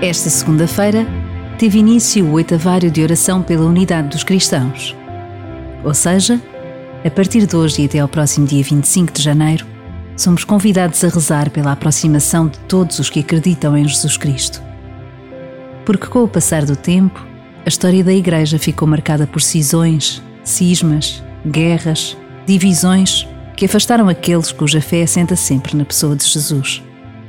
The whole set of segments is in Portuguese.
Esta segunda-feira teve início o 8º de oração pela unidade dos cristãos. Ou seja, a partir de hoje e até ao próximo dia 25 de janeiro, somos convidados a rezar pela aproximação de todos os que acreditam em Jesus Cristo. Porque com o passar do tempo, a história da Igreja ficou marcada por cisões, cismas, guerras, divisões que afastaram aqueles cuja fé assenta sempre na pessoa de Jesus.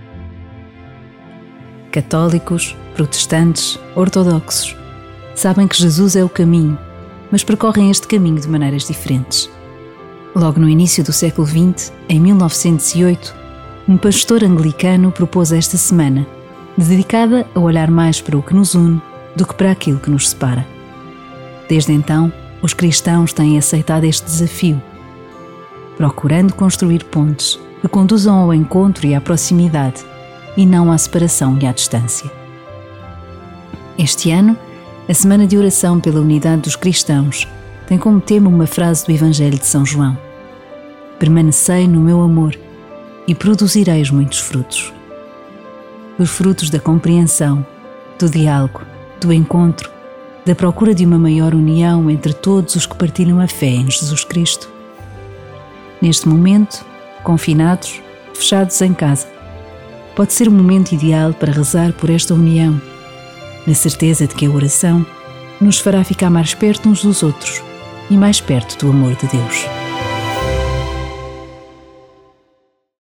Católicos, protestantes, ortodoxos sabem que Jesus é o caminho, mas percorrem este caminho de maneiras diferentes. Logo no início do século XX, em 1908, um pastor anglicano propôs esta semana, dedicada a olhar mais para o que nos une do que para aquilo que nos separa. Desde então, os cristãos têm aceitado este desafio, procurando construir pontes que conduzam ao encontro e à proximidade, e não à separação e à distância. Este ano, a Semana de Oração pela Unidade dos Cristãos tem como tema uma frase do Evangelho de São João: "Permanecei no meu amor e produzireis muitos frutos." Os frutos da compreensão, do diálogo, do encontro, da procura de uma maior união entre todos os que partilham a fé em Jesus Cristo. Neste momento, confinados, fechados em casa, pode ser o momento ideal para rezar por esta união, na certeza de que a oração nos fará ficar mais perto uns dos outros e mais perto do amor de Deus.